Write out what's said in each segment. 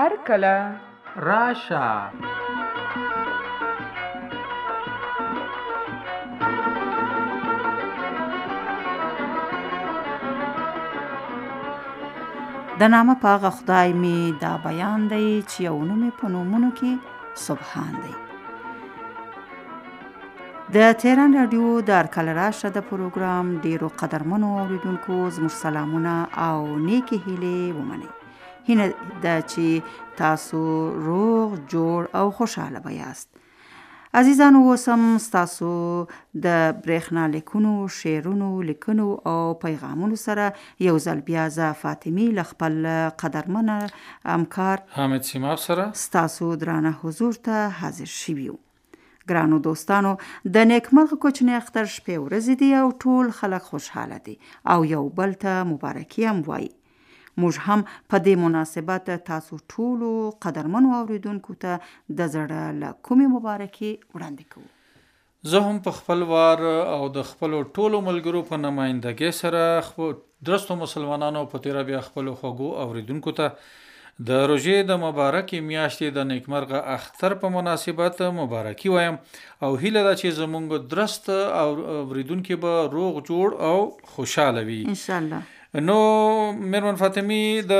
هر کله راشه. د نامه په هغه خدای می دا بیان دی چې یو نوم په نومونو کې سبحان دی. د تهران رادیو د هرکله راشه د پروګرام ډیرو قدرمنو اوریدونکو زموږ سلامونه او نیکې هیلې ومنئ. هیله ده چې تاسو روغ جوړ او خوشحاله به یاست. عزیزانو، اوس هم ستاسو د برېښنا لیکونو، شعرونو، لیکنو او پیغامونو سره یو ځل بیا زه فاطمې له خپل قدرمنه همکار حامد سیماب سره ستاسو درانه حضور ته حاضر شوي یو. ګرانو دوستانو، د نیکمرغه کوچنی اختر شپې ورځې دي او ټول خلک خوشحاله دي او یو بل ته مبارکي هم وایي. موږ هم په دې مناسبت تاسو ټولو قدرمنو اوریدونکو ته د زړه له کومې مبارکي وړاندې کوو. زه هم په خپل وار او د خپلو ټولو ملګرو په نمایندګۍ سره درستو مسلمانانو په تیره بیا خپلو خوږو اوریدونکو ته د روژې د مبارکې میاشتې د نیکمرغه اختر په مناسبت مبارکي وایم او هیله ده چې زموږ درست اوریدونکي به روغ جوړ او خوشحاله وي ان شاء الله. نو میرمن فاطمه د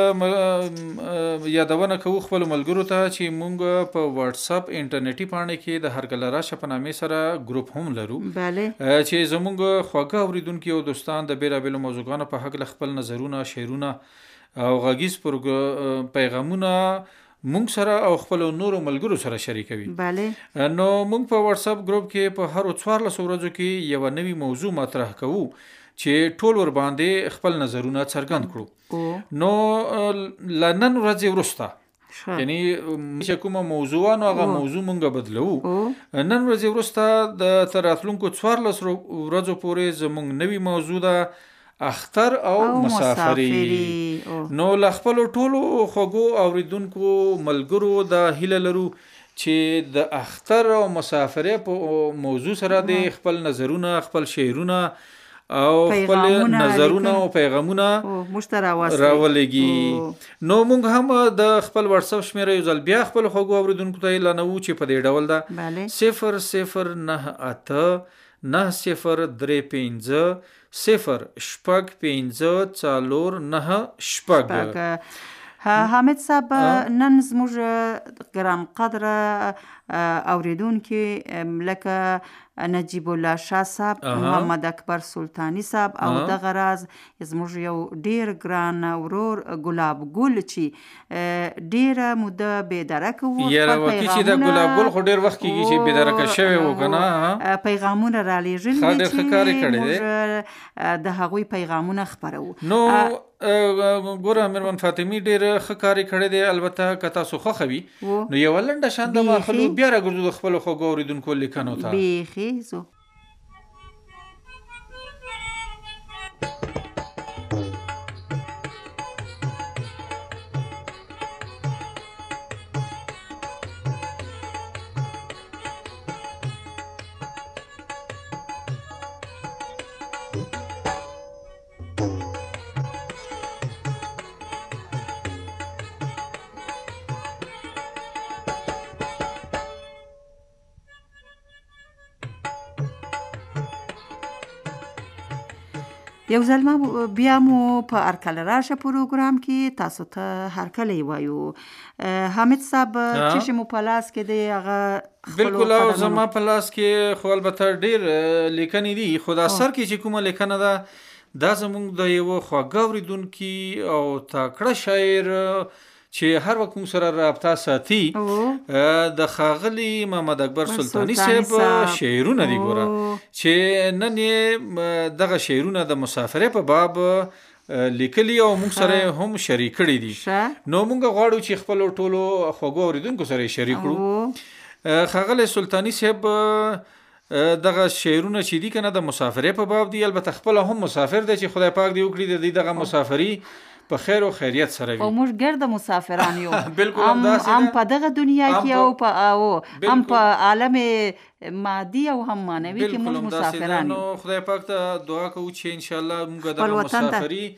یادونه کوو خپل ملګرو ته چې مونږ په واتس اپ انټرنیټي پاڼه کې د هرکله راشه په نامې سره ګروپ هم لرو. بله. چې زموږ خواږه اوریدونکي او دوستان د بیلابیلو موضوعاتو په حق خپل نظرونه، شعرونه او غږیز پیغامونه مونږ سره او خپل نورو ملګرو سره شریکوي. بله. نو مونږ په واتس اپ ګروپ کې په هر 14 ورځو کې یو نوی موضوع مطرح کوو چې ټول ور باندې خپل نظرونه څرګند کړو. نو لنن ورځې وروسته یعنی چې کومه موضوع نو هغه موضوع مونږ بدلو. نن ورځې وروسته د تراتلونکو 14 ورځو پورې زمونږ نوی موضوع ده اختر او مسافری. نو لخپل ټولو خوږو اوریدونکو ملګرو د هیله لرو چې د اختر او مسافری په موضوع سره د خپل نظرونه، خپل شعرونه او خپل نظرونه او پیغامونه راولېږي. نو موږ هم د خپل واتس اپ شمیره یو ځل بیا خپل خوږو اوریدونکو ته اعلانوو چې په دې ډول ده 0098 حامد صاحب، نن زموږ ګران قدره اوریدونکي لکه نجیب الله شاه صاحب، محمد اکبر سلطانی صاحب او دغه راز زموږ یو ډیر ګران ورور ګلاب ګل چې ډیره موده بېدرکه وو. یاره وکړي چې د ګلاب ګل خو ډیر وخت کېږي چې بېدرکه شوی و که نه، پیغامونه رالیږلي دي چې موږ د هغوی پیغامونه خپروو. نو ګوره میرمن فاطمه ډیر ښه کار کړی دی. البته که تاسو خوښه وي نو یوه لنډه شان د ماخلو بیا راګرځو د خپلو خوږو اورېدونکو لیکنو ته. بیخي زو یو ځل بیا مو په هرکله راشه پروګرام کې تاسو ته هرکله وایو. حامد صاحب، چې مو په لاس کې دی هغه بالکل او زما په لاس کې خو البته ډیر لیکنې دي، خو دا سر کې چې کومه لیکنه ده دا زموږ د یو خواږه اوریدونکي او تکړه شاعر چې هر وخت موږ سره رابطه ساتي د ښاغلي محمد اکبر سلطانی صاحب شعرونه دي. ګوره چې نن یې دغه شعرونه د مسافرۍ په باب لیکلي او موږ سره هم شریک کړي دي. نو موږ غواړو چې خپل ټولو خوږو اوریدونکو سره شریک کړو. ښاغلی سلطانی صاحب دغه شعرونه چې دي کنه د مسافرۍ په باب دي. البته خپل هم مسافر دی چې خدای پاک دی وکړي د دې دغه مسافري په خیر او خیریت سره وي. او موږ ګرد مسافران یو. بالکل همداسې هم په دغه دنیا کې او هم په عالم مادي او هم معنوي کې موږ مسافران یو. نو خدای پاک ته دعا کوو چې ان شاء الله موږ دغه مسافري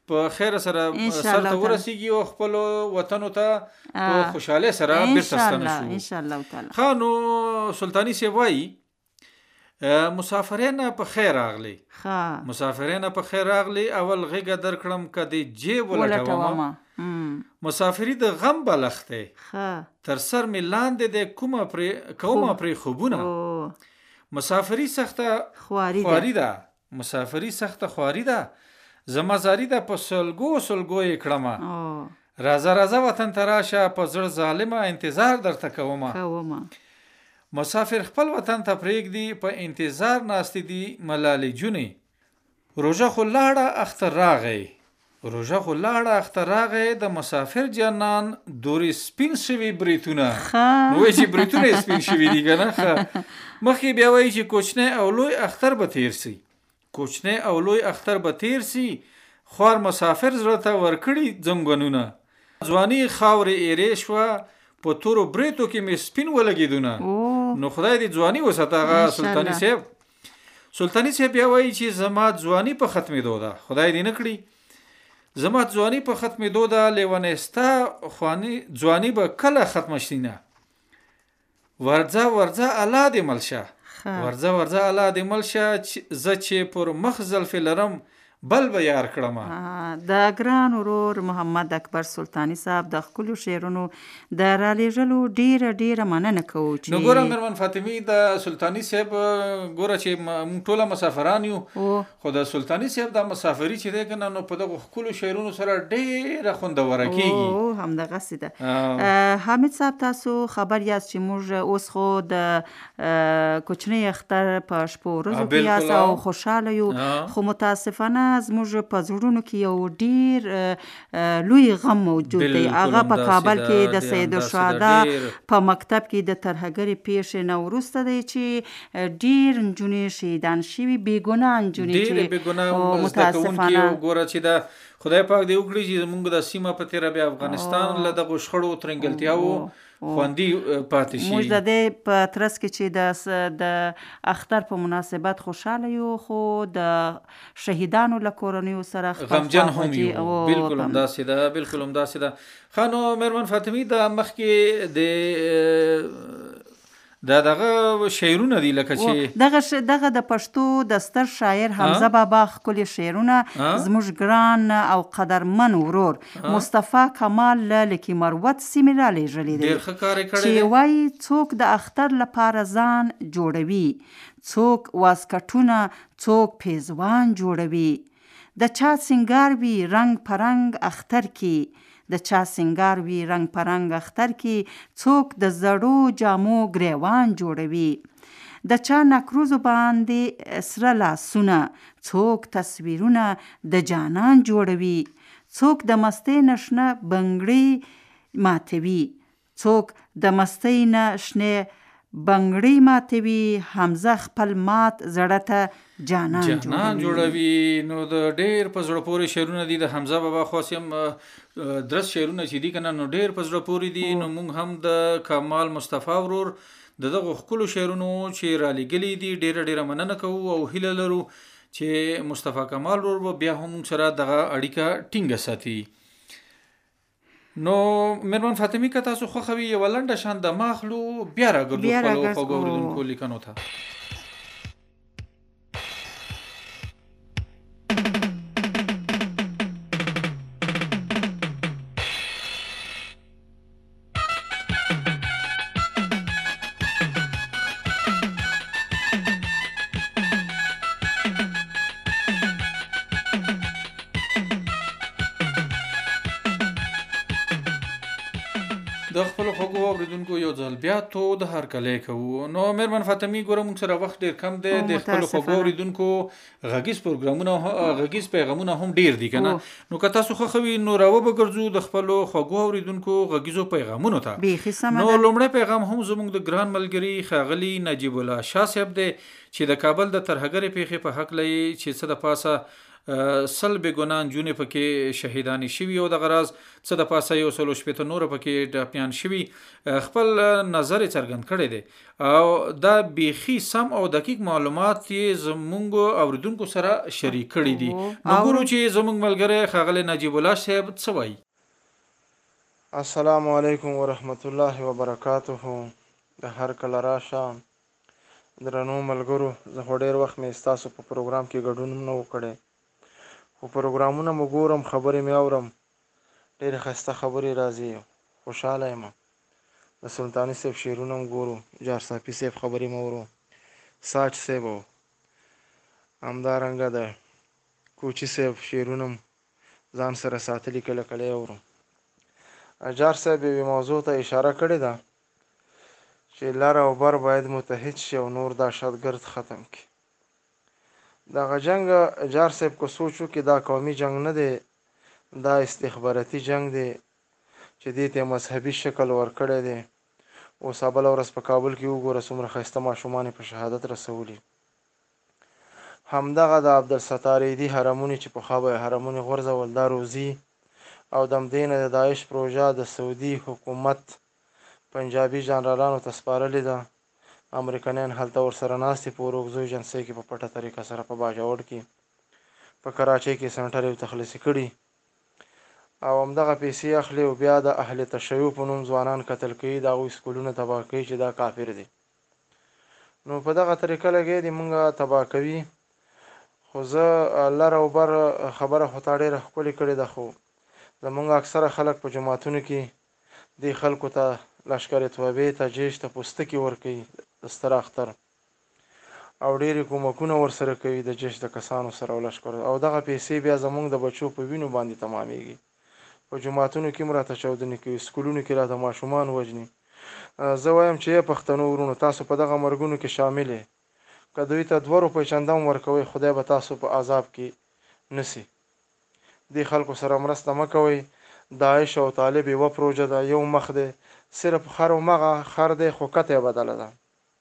په خیر سره سرته ورسیږي او خپل وطن ته په خوشاله سره بیرته ستنه شو ان شاء الله تعالی. خانو سلطانی سی وای مسافرین په خیر راغلی. مسافرین په خیر راغلی. اول غیګه درکړم کدی جیب ولټوم مسافری د غم بلخته تر سر می لاندې د کومه پرې خوبونه. مسافری سخته خواری ده. مسافری سخته خواری ده. زما زاری ده په سلګو کړم. راځه وطن تراشه په زړه ظالمه انتظار درته کومه. مسافر خپل وطن ته پرېږدي په انتظار ناست دي ملالې جونې. روژه خو لاړه اختر راغی د مسافر جانان دورې سپین شوي بریتونه. نو وایي چې بریتونه سپین شوي دي که نه. مخکې بیا وایي چې کوچنی او لوی اختر به تیر سي. خوار مسافر زړه ته ورکړي زنګونونه. ځواني خاورې ایرې شوه په تورو بریتو کې مې سپین ولګېدونه. نو خدای دې ځواني وساته هغه سلطانی صاحب بیا وایي چې زما ځواني په ختمېدو ده. خدای دې نه کړي زما ځواني په ختمېدو ده. لیونستا ځواني به کله ختمه شي نه. ورځه الله دې ملشه. ورځه الله دې ملشه. زه چې پر مخ زلفې لرم بل به یار کړم. د ګران ورور محمد اکبر سلطانی صاحب د خپلو شعرونو د رالیږلو ډیره مننه کوو. نو ګوره مېرمن فاطمي د سلطانی صاحب ګوره چې موږ ټوله مسافران یو خو د سلطانی صاحب د مسافري چې دی که نه نو په دغو ښکلو شعرونو سره ډیره خوندوره کېږي. همدغسې ده. حامد صاحب تاسو خبر یاست چې موږ اوس خو د کوچنی اختر په شپو ورځو کې یاست او خوشحاله یو. خو متاسفانه زموږ په زړونو کې یو ډیر لوی غم موجود دی. هغه په کابل کې د سید الشهدا په مکتب کې د ترهګرې پیښې نه وروسته دی چې ډیر نجونې شهیدان شوي. بېګناه نجونې چې متاسفانه ګوره چې د خدای پاک دې وکړي چې زموږ د سیمه په تېره بیا افغانستان له دغو شخړو ترنګلتیاوو خوندي پاتې شي. موږ د دې په ترڅ کې چې د اختر په مناسبت خوشحاله یو خو د شهیدانو له کورنیو سره غمجن هم یو. بالکل همداسې ده. خانو مېرمن فاطمي د مخکې دغه شعرونه دي لکه چې دغه د پښتو د ستر شاعر حمزه بابا ښکلي شعرونه زموږ ګران او قدرمن ورور مصطفی کمال له لکي مروت سیمې رالیږلي دي. ډېر ښه کار یې کړی چې وایي څوک د اختر لپاره ځان جوړوي، څوک واسکټونه، څوک پیزوان جوړوي. د چا سنگار وي رنگ پرنګ اختر کې، د چا سنگار وي رنگ پرنګ اختر کې، څوک د زړو جامو گریوان جوړوي. د چا نکروزو باندې سره لاسونه، څوک تصویرونه د جانان جوړوي. څوک د مستۍ نه شنه بنګړۍ ماتوي، څوک د مستۍ نه شنه بنګړۍ ماتوي. حمزه خپل مات زړه ته جانان جوړوي. نو د ډېر په زړه پورې شعرونه دي د حمزه بابا. خاص هم درس شعرونه چې دي که نه نو ډېر په زړه پورې دي. نو موږ هم د کمال مصطفی ورور د دغو ښکلو شعرونو چې رالیږلي دي ډېره مننه کوو او هیله لرو چې مصطفی کمال ورور به بیا هم سره دغه اړیکه ټینګه ساتي. نو مېرمن فاطمي که تاسو خوښوي یوه لنډه شان د ماخلو بیا راګرځو خپلو خوږو اورېدونکو لیکنو ته. د خپل خوږو اورېدونکو یو ځل بیا تو د هرکلی کوو. نو مېرمن فاطمي ګوره موږ سره وخت ډېر کم دی. د خپلو خوږو اورېدونکو غږیز پروګرامونه غږیز پیغامونه هم ډېر دي که نه. نو که تاسو خوښوي نو راوبګرځو د خپلو خوږو اورېدونکو غږیزو پیغامونو ته. نو لومړی پیغام هم زموږ د ګران ملګري ښاغلي نجیب الله شاه صاحب دی چې د کابل د ترهګرې پیښې په هکله یې چې څه د پاسه سل بې ګناه نجونې پکې شهیدانې شوي او دغه راز څه د پاسه 160 نوره پکې ټپیان شوي. خپل نظر یې څرګند کړی دی او دا بیخي سم او دقیق معلومات یې زمونږ اوریدونکو سره شریک کړي دي. نو ګورو چې زمونږ ملګری ښاغلی نجیب الله صاحب څه وایي. السلام علیکم ورحمت الله وبرکاته. د هر کله راشه درنو ملګرو، زه خو ډېر وخت مې ستاسو په پروګرام کې ګډون نه و کړی، خو پروګرامونه مو ګورم، خبرې مې اورم، ډېرې ښایسته خبرې راځي، خوشحاله یم. د سلطاني صاحب شعرونه م ګورو، جار صافي صاحب خبرې م اورو، ساج صاحب و همدارنګه د کوچي صاحب شعرونه م ځان سره ساتلي، کله کله یې اورو. جار صاحب یوې موضوع ته اشاره کړې ده چې لر او بر باید متحد شي او نور دا شتګرد ختم کړي. دغه جنګ جار صاحب کو سوچ وکړي دا قومي جنګ نه دی، دا استخباراتي جنګ دی چې دې ته مذهبي شکل ورکړی دی. اوس بله ورځ په کابل کې وګوره څومره ښایسته ماشومان یې په شهادت رسولي. همدغه د عبدالستار ایدي حرمونې چې پخوا به یې حرمونې غورځول، دا روزي او د همدې نه د داعش پروژه د سعودي حکومت پنجابي جنرالانو ته سپارلې ده. امریکنیان هلته ورسره ناست دي په اورکزو ایجنسۍ کې په پټه طریقه سره په باجوړ کې په کراچۍ کې سنټر یې تخلیصي کړي او همدغه پیسې اخلي او بیا د اهل تشیع په نوم ځوانان قتل کوي، د هغوی سکولونه تباه کوي چې دا کافر دي. نو په دغه طریقه لګیا دي مونږ تباه کوي. خو زه لر او بر خبره خو تا ډېره ښکلې کړې ده، خو زمونږ اکثره خلک په جماعتونو کې دې خلکو ته لشکر توبې ته جیش ته پوستکي ورکوي د ستر اختر او ډېرې کومکونه ورسره کوي د جیش د کسانو سره او لشکر، او دغه پیسې بیا زمونږ د بچو په وینو باندې تمامیږي. په جماعتونو کې هم راته چاودنې کوي، سکولونو کې راته ماشومان وژني. زه وایم چې ای پښتنو ورونو، تاسو په دغه مرګونو کې شامل یې، که دوی ته 2 روپۍ چنده هم ورکوئ، خدای به تاسو په عذاب کې نسی. دې خلکو سره مرسته مه کوئ. داعش او طالب یوه پروژه ده، یو مخ دی، صرف خر و مغه خر دی خو کته یې بدله ده.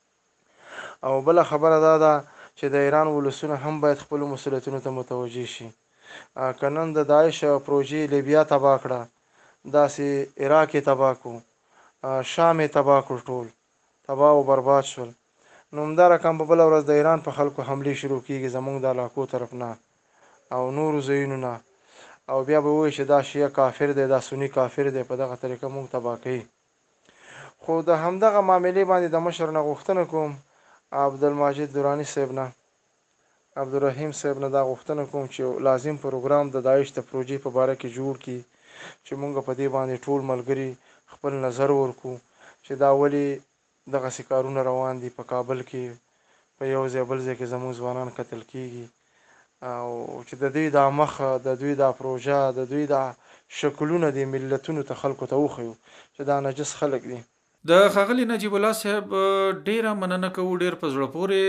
او بله خبره دا ده چې د ایران ولسونه هم باید خپلو مسؤلیتونو ته متوجه شي. که نن د داعش پروژې لیبیا تباه کړه، داسې عراق یې تباه کړو، شام یې تباه کړو، ټول تباه او برباد شول. نو همدا رقم په بله ورځ د ایران په خلکو حملې شروع کېږي زمونږ د علاقو طرف نه او نورو ځایونو نه، او بیا به ووایي چې دا شیعه کافر دی، دا سني کافر دی، په دغه طریقه مونږ تباه کوي. خو د همدغه معاملې باندې د مشر نه غوښتنه کوم، عبدالماجد دراني صاحب نه، عبدالرحیم صاحب نه دا غوښتنه کوم چې لازم پروګرام د داعش د پروژې په باره کې جوړ کړي چې مونږ په دې باندې ټول ملګري خپل نظر ورکو چې دا ولې دغسې کارونه روان دي په کابل کې، په یو ځای بل ځای کې زموږ ځوانان قتل کېږي، او چې د دوی دا مخه، د دوی دا پروژه، د دوی دا شکلونه دي ملتونو ته خلکو ته وښیو چې دا نجس خلک دي. د ښاغلي نجیب الله صاحب ډیره مننه کوو، ډیر په زړه پورې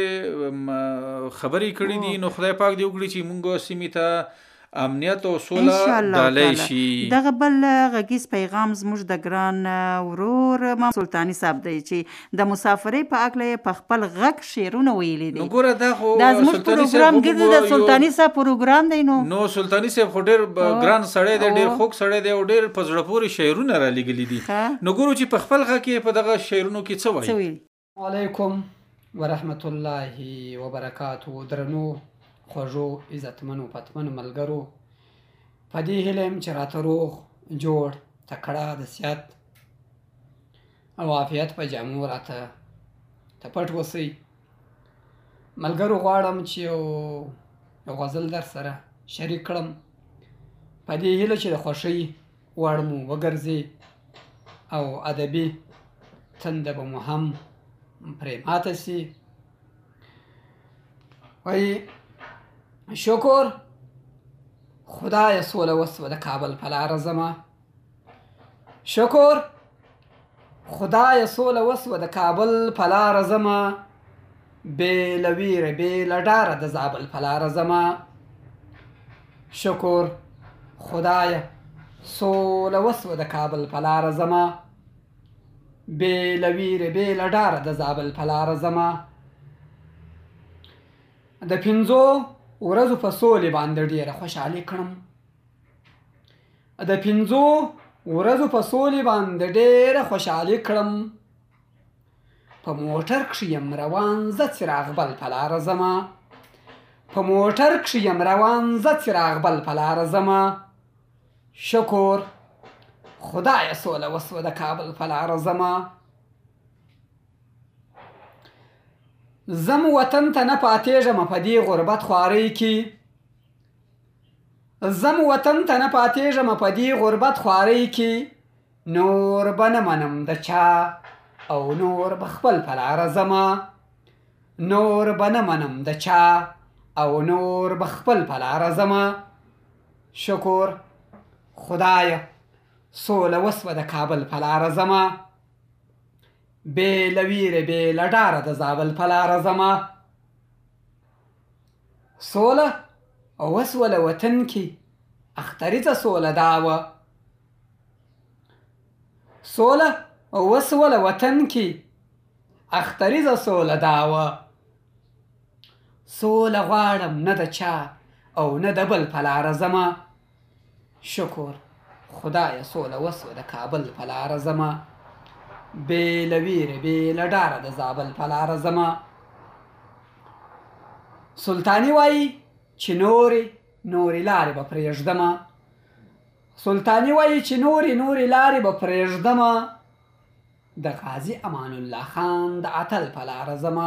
خبرې کړې دي. نو خدای پاک دې وکړي چې موږ سیمې ته امنیت او سوله ډالۍ شي. دغه بل غږیز پیغام زموږ د ګران ورور امام سلطاني صاحب دی چې د مسافرۍ په هکله په خپل غږ شعرونه ویلي دي. نو ګوره دا خو زموږ پروګرام ګرځي د سلطاني صاحب پروګرام دی. نو سلطاني صاحب خو ډیر ګران سړی دی، ډیر خوږ سړی دی او ډیر په زړه پورې شعرونه را لېږلي دي. نو ګورو چې په خپل غږ کې په دغه شعرونو کې څه وایي. علیکم ورحمت الله وبرکاته. درنو خوږو عزتمنو پتمنو ملګرو، په دې هیله یم چې راته روغ جوړ تکړه د صحت او عافیت په جامو راته پټ اوسئ. ملګرو غواړم چې یو غزل در سره شریک کړم، په دې هیله چې د خوښۍ وړ مو وګرځي او ادبي تنده به مو هم پرې ماته سي. وایي شکر خدای سوله وسوه د کابل په لاره ځمه، شکر خدای سوله وسوه د کابل په لاره ځمه، بې له ویره بې له ډاره د زابل په لاره ځمه، شکر خدای سوله وسوه د کابل په لاره ځمه، بې له ویره بې له ډاره د زابل په لاره ځمه. د 5 ورځو په سولې باندې ډېره خوشحالي کړم. د 5 ورځو په سولې باندې ډېره خوشحالي کړم. په موټر کښې یم روان زه څراغ بل په لاره ځمه. په موټر کښې یم روان زه څراغ بل په لاره ځمه. شکر خدایه سوله وسوه د کابل په لاره ځمه. زم وطن ته نه پاتېږم په دې غربت خوارۍ کې. زم وطن ته نه پاتېږم په دې غربت خوارۍ کې. نور به نه منم د چا او نور به خپل په لاره ځمه. نور به نه منم د چا او نور به خپل په لاره ځمه. شکر خدایه سوله وسوه د کابل په لاره ځمه. بې له ویرې بې له ډاره د زابل په لاره ځمه. سوله وسوه له وطن کې اختریزه سوله دا وه. سوله وسوه له وطن کې اختریزه سوله دا وه. سوله غواړم نه د چا او نه د بل په لاره ځمه. شکر خدایه سوله وسوه د کابل په لاره ځمه. بې له ویرې بې له ډاره د زابل په لاره ځمه. سلطاني وایي چې نورې لارې به پرېږدمه. سلطاني وایي چې نورې لارې به پرېږدمه. د غازي امان الله خان د اتل په لاره ځمه.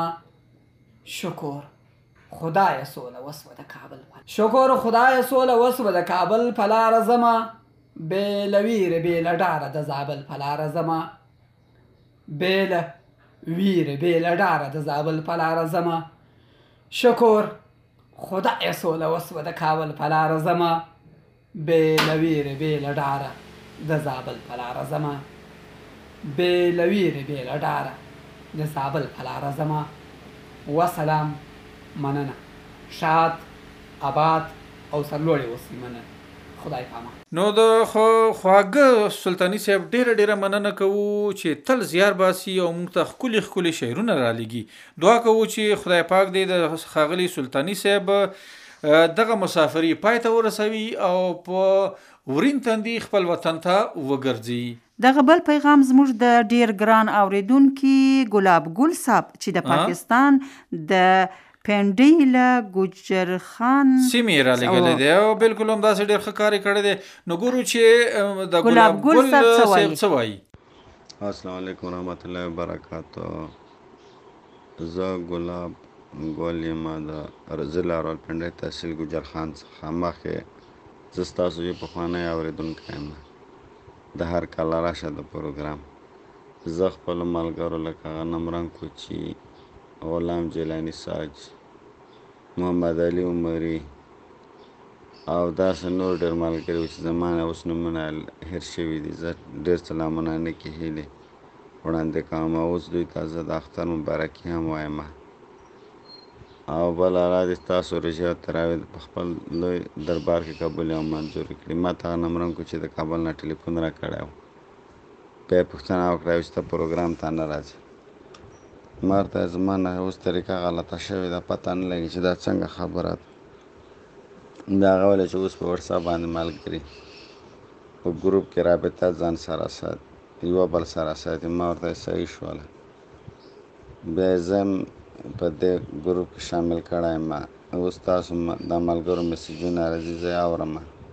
شکر خدایه سوله وسوه د کابل شکر خدایه سوله وسوه د کابل په لاره ځمه. بې له ویرې بې له ډاره د زابل په لاره ځمه. بې له ویرې بې له ډاره د زابل په لاره ځمه. شکر خدایه سوله وسوه د کابل په لاره ځمه. بې له ویرې بې له ډاره د زابل په لاره ځمه. بې له ویرې بې له ډاره د زابل په لاره ځمه. وسلام مننه. شاد آباد او سرلوړي اوسئ. مننه. خدای پامان. نو د خواږه سلطاني صاحب ډیره مننه کوو چې تل زیار باسي او موږ ته ښکلي شعرونه رالیږي. دعا کوو چې خدای پاک دې د ښاغلي سلطاني صاحب دغه مسافري پای ته ورسوي او په ورین تندي خپل وطن ته وګرځي. دغه بل پیغام زموږ د ډیر ګران اوریدونکي ګلاب ګل صاحب چې د پاکستان د پنډۍ له ګوجر خان سیمې را لګلې دی او بالکل هم داسې ډېر ښه کار یې کړی دی. نو ګورو چې د ګلاب ګل صاحب څه وایي. السلام علیکم ورحمت الله وبرکاتو. زه ګلاب ګل یم د ضلع راولپنډۍ تحصیل ګوجر خان څخه. مخکې زه ستاسو یو پخوانی اورېدونکی یم. د هر کله راشه د پروګرام زه خپلو ملګرو لکه غنم رنګ کوچي، غلام جیلانی ساج، محمد علي عمري او داسې نور ډېر ملګري وو چې زما نه اوس نومونه هېر شوي دي. زه ډېر سلامونه نیکې هیلې وړاندې کوم. اوس دوی ته زه د اختر مبارکي هم وایم. او بله را دې ستاسو روژې او تراویح په خپل لوی دربار کې قبول او منظور کړي. ما ته غنم رنګ کوچي د کابل نه ټلیفون را کړی و. بیا یې پوښتنه وکړه چې ته پروګرام ته نه راځې. ما ورته زما نه اوس طریقه غلطه شوې ده، پته نه لګي چې دا څنګه خبره ده. دا هغه ویله چې اوس په وټساپ باندې ملګري په ګروپ کې رابطه ځان سره ساتي، یوه بل سره ساتي. ما ورته صحیح شوله. بیا یې زه په دې ګروپ کې شامل کړی یم. اوس تاسو د ملګرو میسیجونه راځي، زه یې اورم.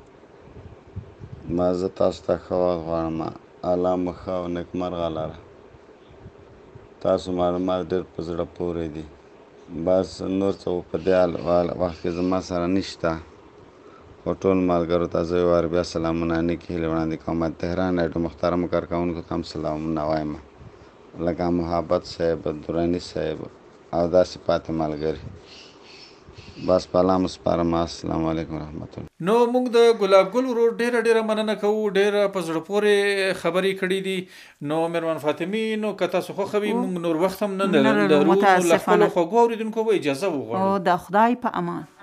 ما زه تاسو ته ښه وخت غواړم. الله مو ښه او نیکمرغه لره. تاسو معلومات ډېر په زړه پورې دي. بس نور څه په دې وخت کې زما سره نشته. خو ټول ملګرو ته زه یو وار بیا سلامونه نیکې هیلې وړاندې کوم. تهران راډیو محترمو کارکوونکو ته هم سلامونه وایم، لکه محبت صاحب، دراني صاحب او داسې پاتې ملګري. بس په الله مو سپارم. السلام علیکم ورحمت الله. نو موږ د ګلاب ګل ورور ډیره مننه کوو. ډیره په زړه پورې خبرې کړې دي. نو مېرمن فاطمې، نو که تاسو خوښوي موږ نور وخت هم نه لرو. له خپلو خوږو اورېدونکو به اجازه وغواړو. د خدای په امان.